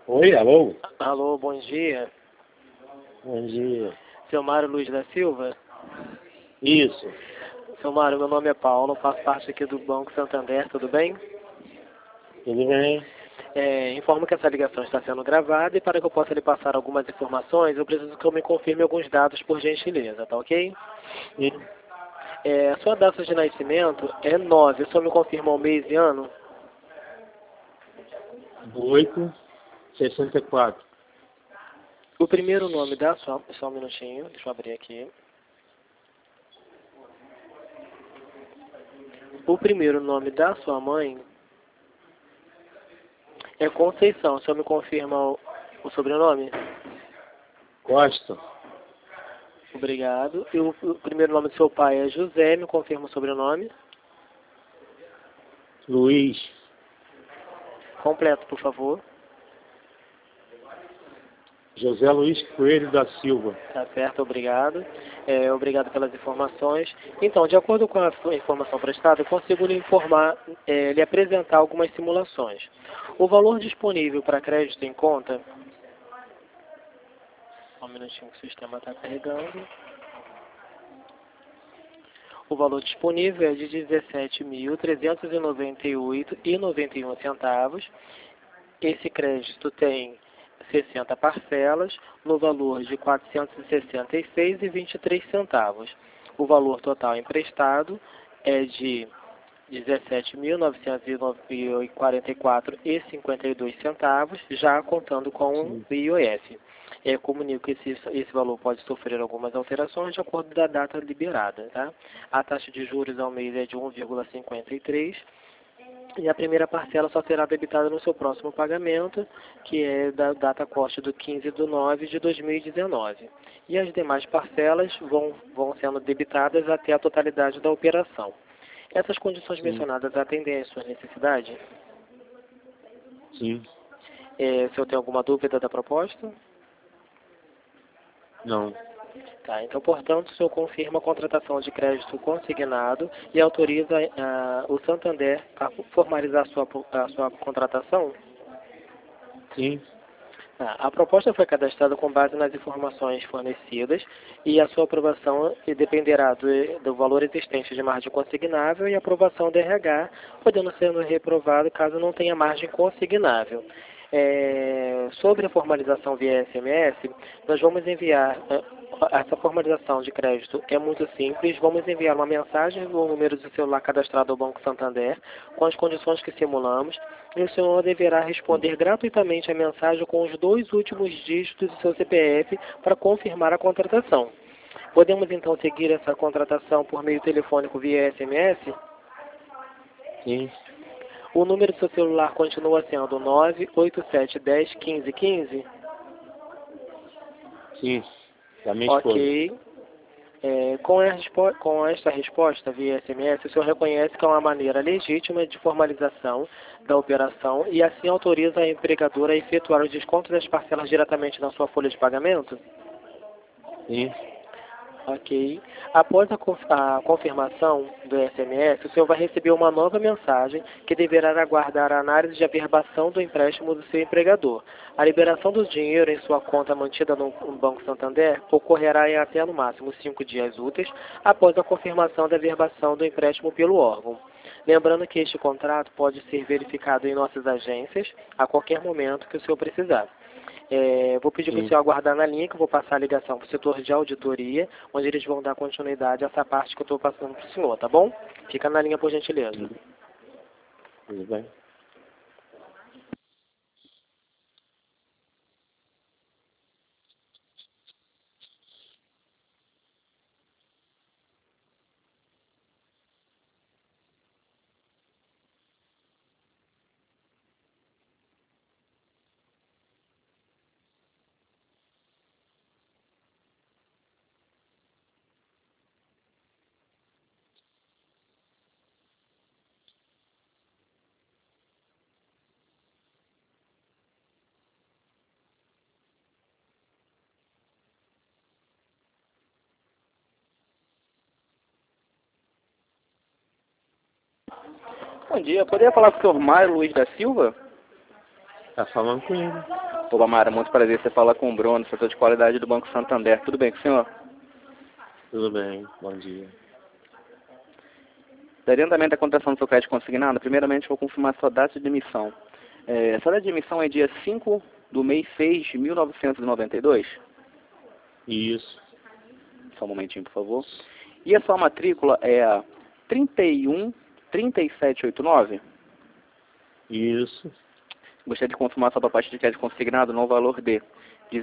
Oi, alô? Alô, bom dia. Bom dia. Seu Mário Luiz da Silva? Isso, Seu Mário, meu nome é Paulo, faço parte aqui do Banco Santander, tudo bem? tudo bem? Informo que essa ligação está sendo gravada e para que eu possa lhe passar algumas informações, eu preciso que eu me confirme alguns dados por gentileza, tá ok? E A sua data de nascimento é 9, o senhor me confirma o mês e ano? 864. O primeiro nome da sua... Só um minutinho, deixa eu abrir aqui. O primeiro nome da sua mãe é Conceição, o senhor me confirma o sobrenome? Costa, Obrigado. E o primeiro nome do seu pai é José, me confirma o sobrenome? Luiz, Completo, por favor. José Luiz Coelho da Silva. Tá certo, obrigado. Obrigado pelas informações. Então, de acordo com a sua informação prestada, eu consigo lhe informar, lhe apresentar algumas simulações. O valor disponível para crédito em conta... Só um minutinho que o sistema está carregando. O valor disponível é de R$ 17.398,91. Esse crédito tem 60 parcelas, no valor de R$ 466,23. O valor total emprestado é de R$ 17.944,52, já contando com o IOF. Comunico que esse valor pode sofrer algumas alterações de acordo da data liberada. Tá? A taxa de juros ao mês é de 1,53 e a primeira parcela só será debitada no seu próximo pagamento, que é da data corte do 15/9 de 2019. E as demais parcelas vão sendo debitadas até a totalidade da operação. Essas condições mencionadas atendem às suas necessidades? Sim. O senhor tem alguma dúvida da proposta? Não. Tá, então, portanto, o senhor confirma a contratação de crédito consignado e autoriza o Santander a formalizar a sua contratação? Sim. A proposta foi cadastrada com base nas informações fornecidas e a sua aprovação dependerá do valor existente de margem consignável e aprovação do RH, podendo ser reprovado caso não tenha margem consignável. Sobre a formalização via SMS, nós vamos enviar, essa formalização de crédito é muito simples, vamos enviar uma mensagem no número do celular cadastrado ao Banco Santander, com as condições que simulamos, e o senhor deverá responder gratuitamente a mensagem com os 2 últimos dígitos do seu CPF para confirmar a contratação. Podemos então seguir essa contratação por meio telefônico via SMS? Sim. O número do seu celular continua sendo 987101515? Sim. Da minha esposa. Ok. Com esta resposta via SMS, o senhor reconhece que é uma maneira legítima de formalização da operação e assim autoriza a empregadora a efetuar o desconto das parcelas diretamente na sua folha de pagamento? Sim. Ok. Após a confirmação do SMS, o senhor vai receber uma nova mensagem que deverá aguardar a análise de averbação do empréstimo do seu empregador. A liberação do dinheiro em sua conta mantida no Banco Santander ocorrerá em até no máximo 5 dias úteis após a confirmação da averbação do empréstimo pelo órgão. Lembrando que este contrato pode ser verificado em nossas agências a qualquer momento que o senhor precisar. Vou pedir para o senhor aguardar na linha, que eu vou passar a ligação para o setor de auditoria, onde eles vão dar continuidade a essa parte que eu estou passando para o senhor, tá bom? Fica na linha, por gentileza. Tudo bem. Bom dia, poderia falar com o senhor Mário Luiz da Silva? Tá falando com ele. Ô, Bamara, muito prazer. Você fala com o Bruno, setor de qualidade do Banco Santander. Tudo bem com o senhor? Tudo bem, bom dia. Daria andamento da contratação do seu crédito consignado? Primeiramente, vou confirmar sua data de emissão. Sua data de emissão é dia 5 do mês 6 de 1992? Isso. Só um momentinho, por favor. E a sua matrícula é a 313789? Isso. Gostaria de confirmar sua proposta de crédito consignado no valor de R$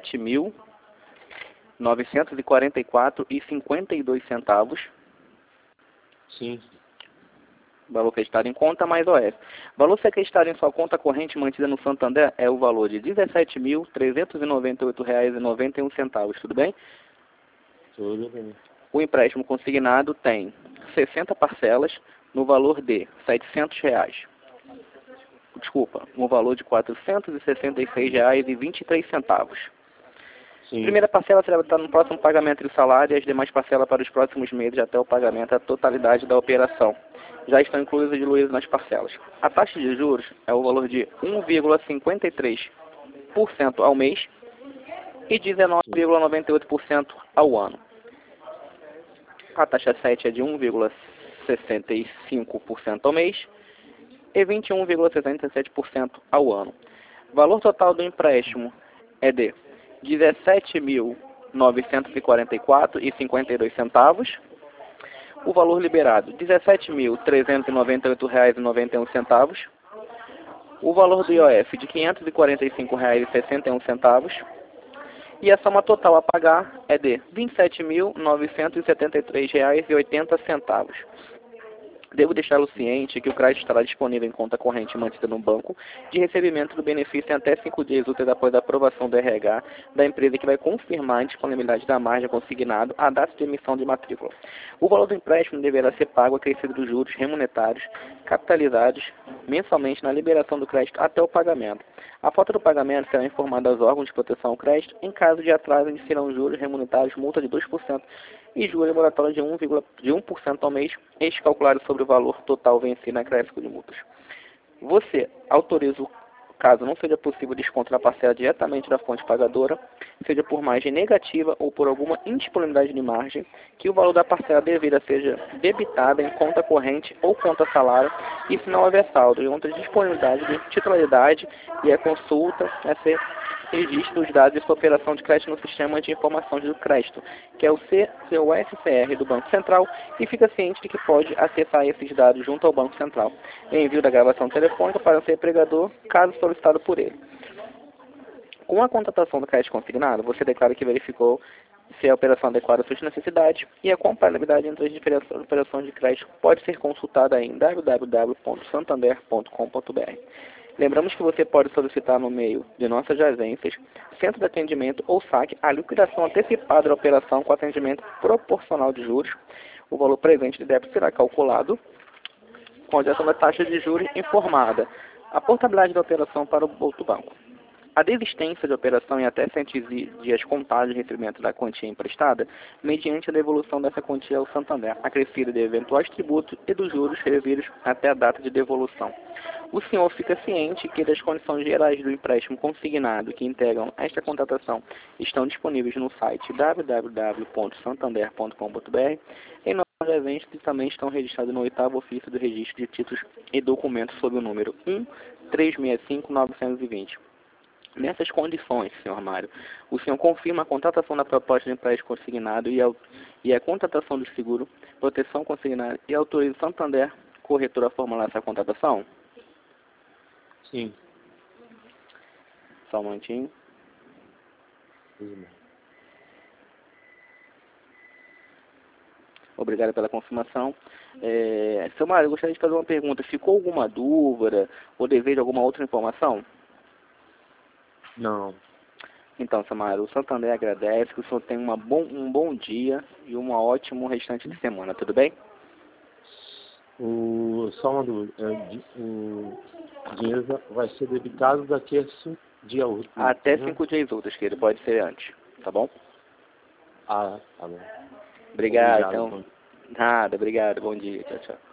17.944,52. Sim. Valor acreditado em conta mais OF. Valor ser acreditado em sua conta corrente mantida no Santander é o valor de R$ 17.398,91. Tudo bem? Tudo bem. O empréstimo consignado tem 60 parcelas no valor de R$ 700. Desculpa, no valor de R$ 466,23. Sim. Primeira parcela será no próximo pagamento do salário e as demais parcelas para os próximos meses até o pagamento da totalidade da operação. Já estão incluídas nas parcelas. A taxa de juros é o valor de 1,53% ao mês e 19,98% ao ano. A taxa 7 é de 1,65% ao mês e 21,67% ao ano. O valor total do empréstimo é de R$ 17.944,52. O valor liberado, R$ 17.398,91. O valor do IOF de R$ 545,61. E a soma total a pagar é de R$ 27.973,80. Devo deixá-lo ciente que o crédito estará disponível em conta corrente mantida no banco de recebimento do benefício em até 5 dias úteis após a aprovação do RH da empresa que vai confirmar a disponibilidade da margem consignado à data de emissão de matrícula. O valor do empréstimo deverá ser pago acrescido dos juros remuneratórios capitalizados mensalmente na liberação do crédito até o pagamento. A falta do pagamento será informada aos órgãos de proteção ao crédito. Em caso de atraso, iniciarão juros remuneratórios, multa de 2% e juros moratórios de 1% ao mês, este calculado sobre o valor total vencido na acréscimo de multas. Você autoriza, caso não seja possível desconto na parcela diretamente da fonte pagadora, seja por margem negativa ou por alguma indisponibilidade de margem, que o valor da parcela devida seja debitada em conta corrente ou conta salário, e se não houver saldo, e outra disponibilidade de titularidade e a consulta a ser registro os dados de sua operação de crédito no Sistema de Informação do Crédito, que é o CUFCR do Banco Central, e fica ciente de que pode acessar esses dados junto ao Banco Central. Envio da gravação telefônica para o seu empregador, caso solicitado por ele. Com a contratação do crédito consignado, você declara que verificou se a operação adequada às suas necessidades, e a comparabilidade entre as diferentes operações de crédito pode ser consultada em www.santander.com.br. Lembramos que você pode solicitar no meio de nossas agências, centro de atendimento ou saque a liquidação antecipada da operação com atendimento proporcional de juros. O valor presente de débito será calculado com a direção da taxa de juros informada. A portabilidade da operação para o outro banco. A desistência de operação em até 100 dias contados de recebimento da quantia emprestada, mediante a devolução dessa quantia ao Santander, acrescida de eventuais tributos e dos juros revidos até a data de devolução. O senhor fica ciente que das condições gerais do empréstimo consignado que integram esta contratação estão disponíveis no site www.santander.com.br. Em nossos eventos também estão registrados no 8º ofício do registro de títulos e documentos sob o número 1365920. Nessas condições, senhor Mário, o senhor confirma a contratação da proposta de empréstimo consignado e a contratação do seguro, proteção consignada, e autoriza o Santander corretor a formular essa contratação? Sim. Só um momentinho. Obrigado pela confirmação. Seu Mário, eu gostaria de fazer uma pergunta. Ficou alguma dúvida ou deseja alguma outra informação? Não. Então, Samara, o Santander agradece, que o senhor tenha um bom dia e um ótimo restante de semana, tudo bem? Só uma dúvida. O dinheiro vai ser debitado daqui a 5 dias úteis. Até 5 dias úteis, que ele pode ser antes, tá bom? Ah, tá bom. Obrigado, Obrigado, então. Nada, obrigado, bom dia, tchau, tchau.